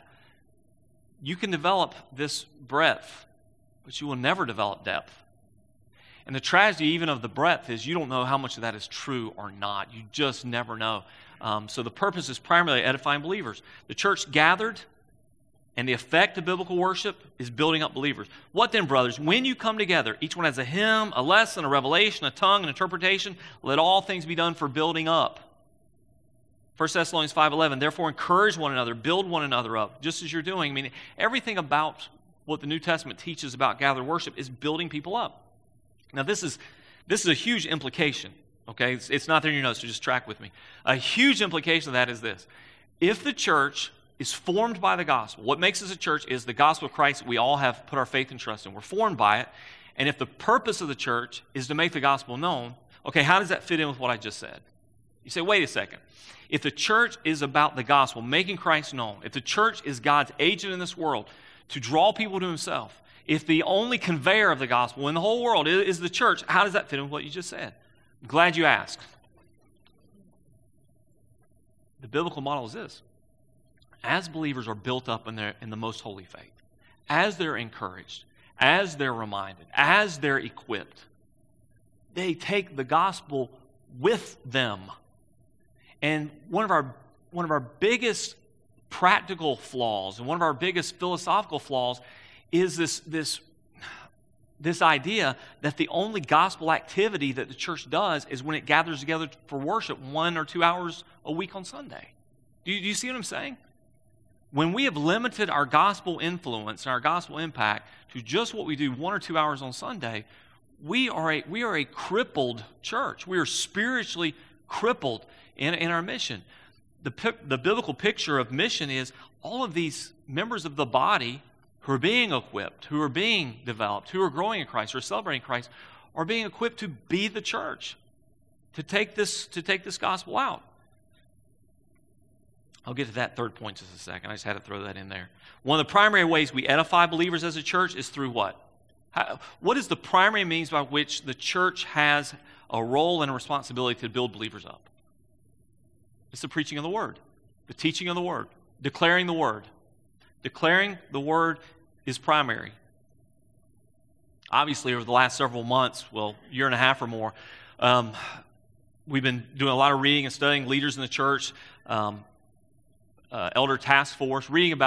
you can develop this breadth, but you will never develop depth. And the tragedy even of the breadth is you don't know how much of that is true or not. You just never know. So the purpose is primarily edifying believers. The church gathered, and the effect of biblical worship is building up believers. What then, brothers? When you come together, each one has a hymn, a lesson, a revelation, a tongue, an interpretation. Let all things be done for building up. 1 Thessalonians 5:11, therefore encourage one another, build one another up, just as you're doing. I mean, everything about what the New Testament teaches about gathered worship is building people up. Now, this is a huge implication, okay? It's not there in your notes, so just track with me. A huge implication of that is this. If the church is formed by the gospel, what makes us a church is the gospel of Christ we all have put our faith and trust in. We're formed by it. And if the purpose of the church is to make the gospel known, okay, how does that fit in with what I just said? You say, wait a second. If the church is about the gospel, making Christ known, if the church is God's agent in this world to draw people to himself, if the only conveyor of the gospel in the whole world is the church, how does that fit in with what you just said? I'm glad you asked. The biblical model is this. As believers are built up in the most holy faith, as they're encouraged, as they're reminded, as they're equipped, they take the gospel with them. And one of our biggest practical flaws and one of our biggest philosophical flaws is this idea that the only gospel activity that the church does is when it gathers together for worship 1 or 2 hours a week on Sunday. Do you see what I'm saying? When we have limited our gospel influence and our gospel impact to just what we do 1 or 2 hours on Sunday, we are a crippled church. We are spiritually crippled in our mission. The biblical picture of mission is all of these members of the body who are being equipped, who are being developed, who are growing in Christ, who are celebrating Christ, are being equipped to be the church, to take this gospel out. I'll get to that third point in just a second. I just had to throw that in there. One of the primary ways we edify believers as a church is through what? What is the primary means by which the church has a role and a responsibility to build believers up? It's the preaching of the word, the teaching of the word, declaring the word. Declaring the word is primary. Obviously, over the last several months, year and a half or more, we've been doing a lot of reading and studying leaders in the church, elder task force, reading about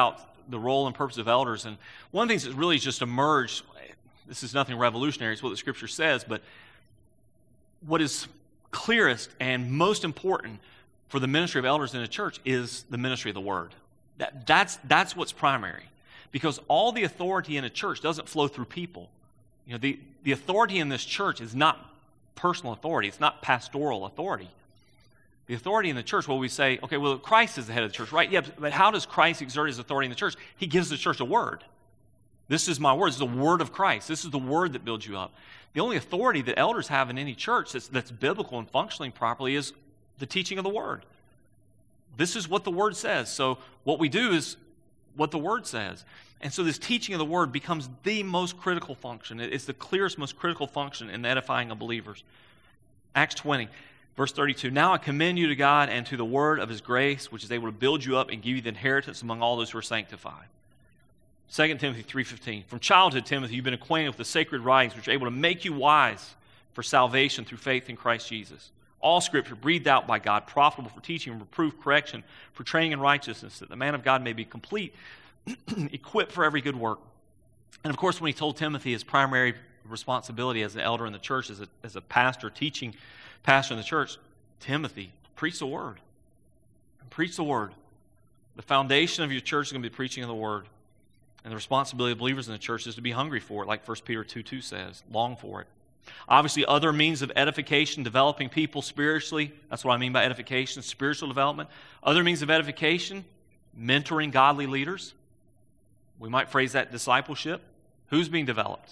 the role and purpose of elders. And one of the things that really just emerged, this is nothing revolutionary, it's what the Scripture says, but what is clearest and most important for the ministry of elders in a church is the ministry of the Word. That's what's primary. Because all the authority in a church doesn't flow through people. You know, the authority in this church is not personal authority. It's not pastoral authority. The authority in the church, well, we say, okay, well, Christ is the head of the church, right? Yeah, but how does Christ exert his authority in the church? He gives the church a word. This is my word. This is the word of Christ. This is the word that builds you up. The only authority that elders have in any church that's biblical and functioning properly is the teaching of the word. This is what the word says. So what we do is what the word says. And so this teaching of the word becomes the most critical function. It's the clearest, most critical function in the edifying of believers. Acts 20, verse 32. Now I commend you to God and to the word of his grace, which is able to build you up and give you the inheritance among all those who are sanctified. 2 Timothy 3:15. From childhood, Timothy, you've been acquainted with the sacred writings, which are able to make you wise for salvation through faith in Christ Jesus. All Scripture breathed out by God, profitable for teaching, reproof, correction, for training in righteousness, that the man of God may be complete, equipped for every good work. And of course, when he told Timothy his primary responsibility as an elder in the church, as a pastor, teaching pastor in the church, Timothy, preach the word. Preach the word. The foundation of your church is going to be the preaching of the word. And the responsibility of believers in the church is to be hungry for it, like 1 Peter 2:2 says, long for it. Obviously, other means of edification, developing people spiritually. That's what I mean by edification, spiritual development. Other means of edification, mentoring godly leaders. We might phrase that discipleship. Who's being developed?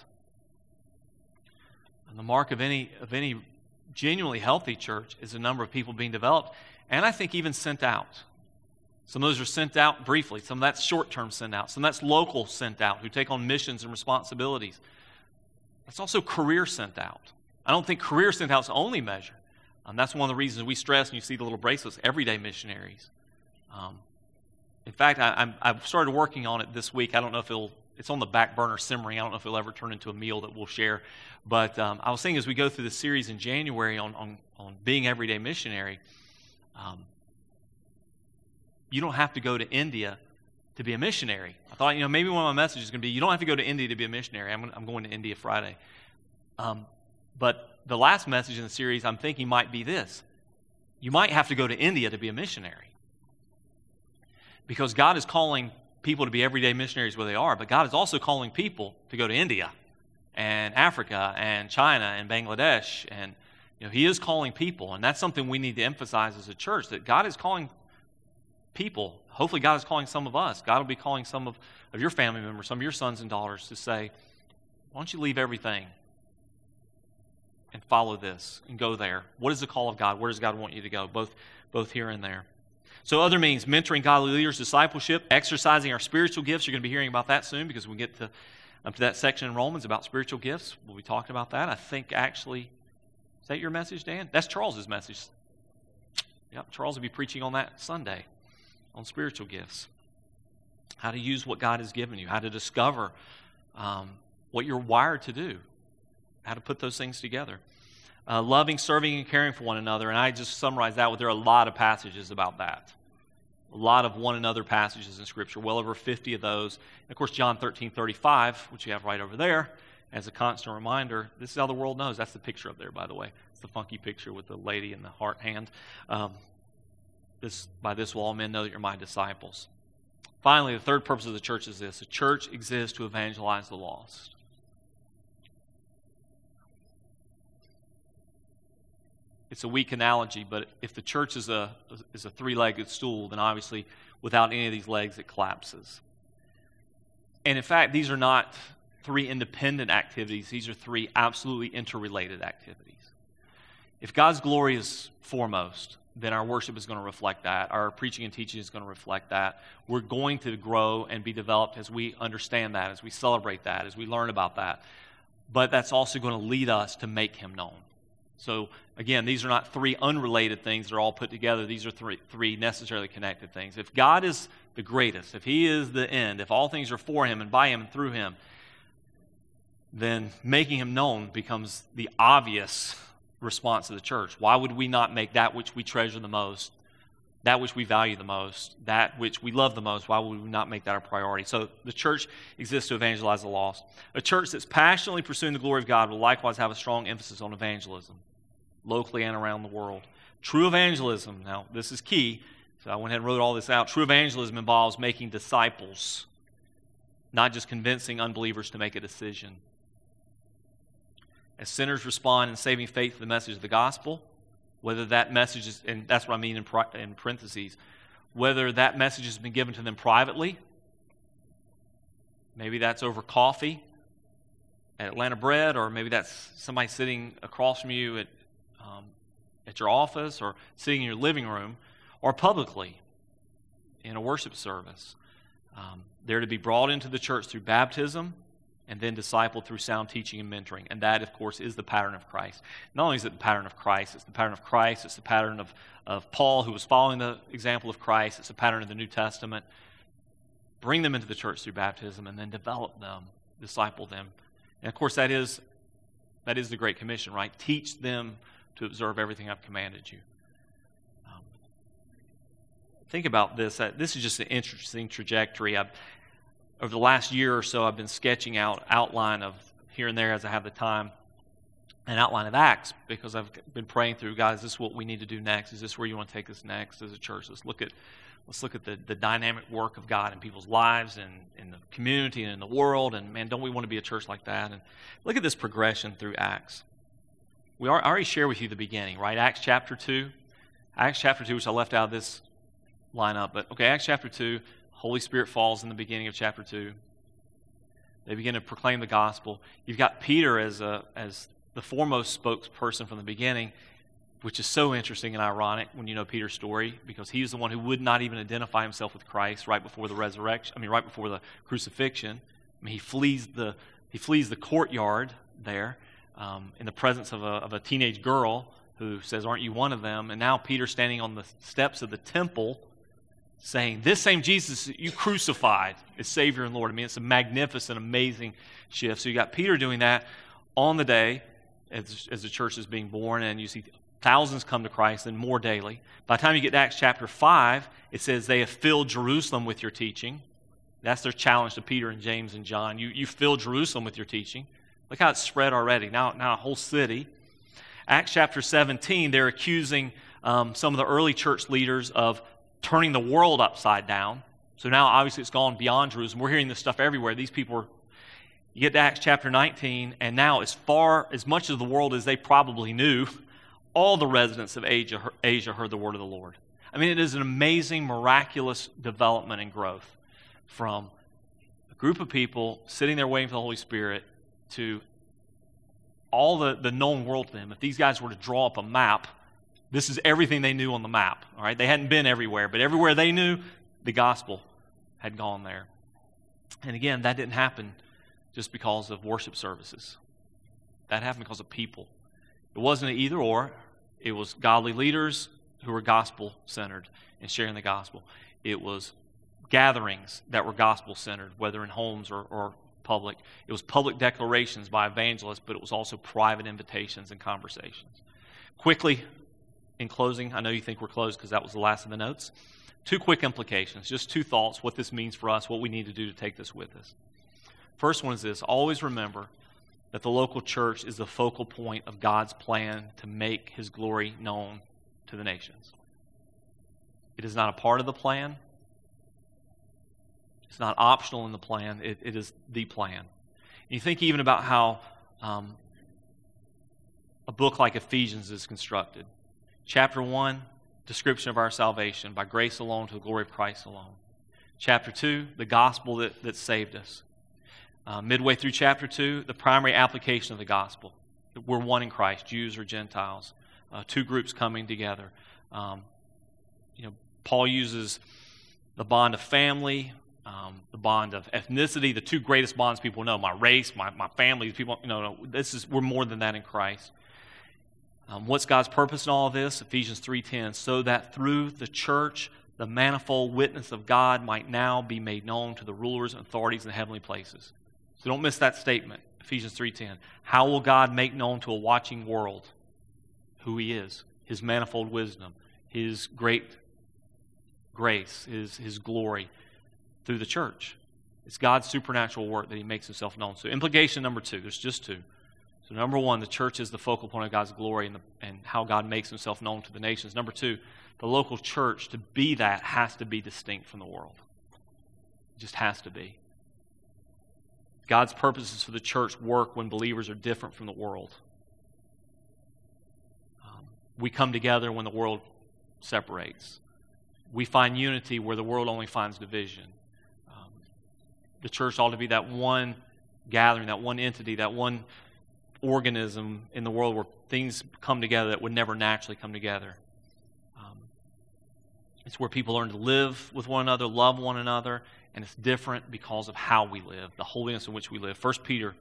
And the mark of any genuinely healthy church is the number of people being developed, and I think even sent out. Some of those are sent out briefly. Some of that's short-term sent out. Some of that's local sent out, who take on missions and responsibilities. That's also career sent out. I don't think career sent out is the only measure. That's one of the reasons we stress, and you see the little bracelets, everyday missionaries. In fact, I've started working on it this week. I don't know if it's on the back burner simmering. I don't know if it'll ever turn into a meal that we'll share. But I was thinking as we go through the series in January on being everyday missionary, you don't have to go to India to be a missionary. I thought, maybe one of my messages is going to be, you don't have to go to India to be a missionary. I'm going to India Friday. But the last message in the series I'm thinking might be this. You might have to go to India to be a missionary. Because God is calling people to be everyday missionaries where they are, but God is also calling people to go to India and Africa and China and Bangladesh. And He is calling people, and that's something we need to emphasize as a church, that God is calling people. Hopefully God is calling some of us. God will be calling some of your family members, some of your sons and daughters to say, why don't you leave everything and follow this and go there? What is the call of God? Where does God want you to go? Both here and there. So other means, mentoring godly leaders, discipleship, exercising our spiritual gifts. You're going to be hearing about that soon because we get to that section in Romans about spiritual gifts. We'll be talking about that. I think actually, is that your message, Dan? That's Charles's message. Yep, Charles will be preaching on that Sunday, on spiritual gifts. How to use what God has given you, how to discover what you're wired to do, how to put those things together. Loving, serving, and caring for one another. And I just summarized that with there are a lot of passages about that. A lot of one another passages in Scripture, well over 50 of those. And of course, John 13:35, which you have right over there, as a constant reminder. This is how the world knows. That's the picture up there, by the way. It's the funky picture with the lady and the heart hand. By this will all men know that you're my disciples. Finally, the third purpose of the church is this. The church exists to evangelize the lost. It's a weak analogy, but if the church is a three-legged stool, then obviously without any of these legs it collapses. And in fact, these are not three independent activities. These are three absolutely interrelated activities. If God's glory is foremost, then our worship is going to reflect that. Our preaching and teaching is going to reflect that. We're going to grow and be developed as we understand that, as we celebrate that, as we learn about that. But that's also going to lead us to make Him known. So, again, these are not three unrelated things that are all put together. These are three necessarily connected things. If God is the greatest, if He is the end, if all things are for Him and by Him and through Him, then making Him known becomes the obvious response of the church. Why would we not make that which we treasure the most that which we value the most, that which we love the most, why would we not make that our priority? So the church exists to evangelize the lost. A church that's passionately pursuing the glory of God will likewise have a strong emphasis on evangelism, locally and around the world. True evangelism, now this is key, so I went ahead and wrote all this out. True evangelism involves making disciples, not just convincing unbelievers to make a decision. As sinners respond in saving faith to the message of the gospel, whether that message is, and that's what I mean in parentheses, whether that message has been given to them privately, maybe that's over coffee at Atlanta Bread, or maybe that's somebody sitting across from you at your office, or sitting in your living room, or publicly in a worship service. They're to be brought into the church through baptism, and then discipled through sound teaching and mentoring. And that, of course, is the pattern of Christ. Not only is it the pattern of Christ, it's the pattern of Christ, it's the pattern of Paul, who was following the example of Christ, it's the pattern of the New Testament. Bring them into the church through baptism, and then develop them, disciple them. And, of course, that is the Great Commission, right? Teach them to observe everything I've commanded you. Think about this. This is just an interesting trajectory. Over the last year or so, I've been sketching out outline of here and there as I have the time, an outline of Acts, because I've been praying through, God, is this what we need to do next? Is this where you want to take us next as a church? Let's look at the dynamic work of God in people's lives and in the community and in the world. And man, don't we want to be a church like that? And look at this progression through Acts. I already shared with you the beginning, right? Acts chapter 2. Acts chapter 2, which I left out of this lineup. But okay, Acts chapter 2. Holy Spirit falls in the beginning of chapter 2. They begin to proclaim the gospel. You've got Peter as the foremost spokesperson from the beginning, which is so interesting and ironic when you know Peter's story, because he's the one who would not even identify himself with Christ right before the resurrection. Right before the crucifixion. He flees the courtyard there in the presence of a teenage girl who says, "Aren't you one of them?" And now Peter's standing on the steps of the temple, saying, "This same Jesus you crucified is Savior and Lord." It's a magnificent, amazing shift. So you got Peter doing that on the day as the church is being born, and you see thousands come to Christ and more daily. By the time you get to Acts chapter 5, it says they have filled Jerusalem with your teaching. That's their challenge to Peter and James and John. You filled Jerusalem with your teaching. Look how it's spread already. Now a whole city. Acts chapter 17, they're accusing some of the early church leaders of turning the world upside down. So now obviously it's gone beyond Jerusalem. We're hearing this stuff everywhere. These people you get to Acts chapter 19, and now as much of the world as they probably knew, all the residents of Asia heard the word of the Lord. It is an amazing, miraculous development and growth from a group of people sitting there waiting for the Holy Spirit to all the known world to them. If these guys were to draw up a map, this is everything they knew on the map. All right, they hadn't been everywhere, but everywhere they knew, the gospel had gone there. And again, that didn't happen just because of worship services. That happened because of people. It wasn't an either or. It was godly leaders who were gospel-centered and sharing the gospel. It was gatherings that were gospel-centered, whether in homes or public. It was public declarations by evangelists, but it was also private invitations and conversations. Quickly, in closing, I know you think we're closed because that was the last of the notes. 2 quick implications, just 2 thoughts, what this means for us, what we need to do to take this with us. First one is this: always remember that the local church is the focal point of God's plan to make His glory known to the nations. It is not a part of the plan. It's not optional in the plan. It is the plan. And you think even about how a book like Ephesians is constructed. Chapter 1, description of our salvation, by grace alone to the glory of Christ alone. Chapter 2, the gospel that saved us. Midway through chapter 2, the primary application of the gospel. We're one in Christ, Jews or Gentiles. 2 groups coming together. Paul uses the bond of family, the bond of ethnicity, the 2 greatest bonds people know: my race, my family. People, we're more than that in Christ. What's God's purpose in all of this? Ephesians 3:10, so that through the church the manifold witness of God might now be made known to the rulers and authorities in the heavenly places. So don't miss that statement, Ephesians 3:10. How will God make known to a watching world who He is, His manifold wisdom, His great grace, His glory through the church. It's God's supernatural work that He makes Himself known. So implication number 2, there's just 2. So number 1, the church is the focal point of God's glory and how God makes Himself known to the nations. Number 2, the local church, to be that, has to be distinct from the world. It just has to be. God's purposes for the church work when believers are different from the world. We come together when the world separates. We find unity where the world only finds division. The church ought to be that one gathering, that one entity, that one organism in the world where things come together that would never naturally come together. It's where people learn to live with one another, love one another, and it's different because of how we live, the holiness in which we live. 1 Peter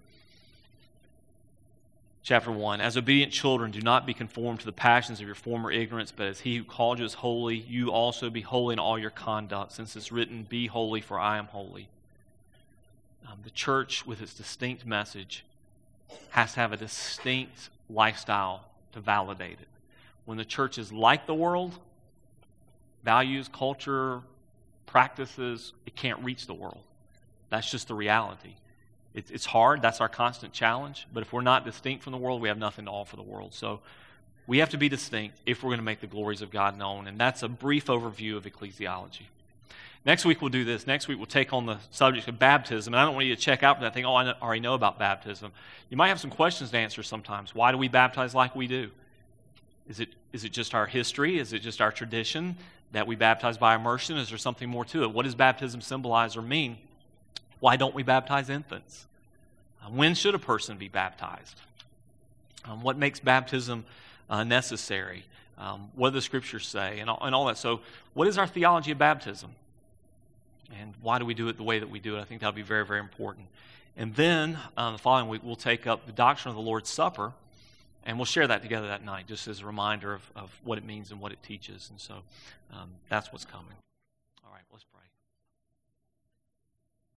chapter 1, as obedient children, do not be conformed to the passions of your former ignorance, but as He who called you is holy, you also be holy in all your conduct, since it's written, be holy, for I am holy. The church, with its distinct message, has to have a distinct lifestyle to validate it. When the church is like the world, values, culture, practices, it can't reach the world. That's just the reality. It's hard. That's our constant challenge. But if we're not distinct from the world, we have nothing to offer the world. So we have to be distinct if we're going to make the glories of God known. And that's a brief overview of ecclesiology. Next week we'll do this. Next week we'll take on the subject of baptism. And I don't want you to check out for that thing, I already know about baptism. You might have some questions to answer sometimes. Why do we baptize like we do? Is it just our history? Is it just our tradition that we baptize by immersion? Is there something more to it? What does baptism symbolize or mean? Why don't we baptize infants? When should a person be baptized? What makes baptism necessary? What do the Scriptures say? And all that. So what is our theology of baptism? And why do we do it the way that we do it? I think that'll be very, very important. And then the following week, we'll take up the doctrine of the Lord's Supper, and we'll share that together that night, just as a reminder of what it means and what it teaches. And so that's what's coming.